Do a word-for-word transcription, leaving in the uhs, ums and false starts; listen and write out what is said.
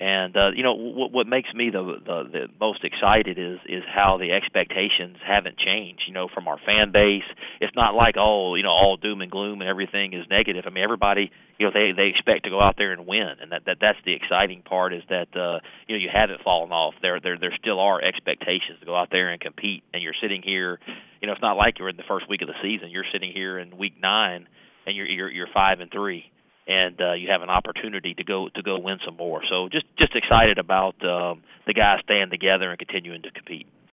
And uh, you know what, what makes me the, the the most excited is is how the expectations haven't changed. You know, from our fan base, it's not like oh you know all doom and gloom and everything is negative. I mean, everybody you know they they expect to go out there and win, and that, that that's the exciting part is that uh, you know you haven't fallen off. There there there still are expectations to go out there and compete, and you're sitting here. You know, it's not like you're in the first week of the season. You're sitting here in week nine, and you're you're, you're five and three. And uh, you have an opportunity to go to go win some more. So just just excited about um, the guys staying together and continuing to compete.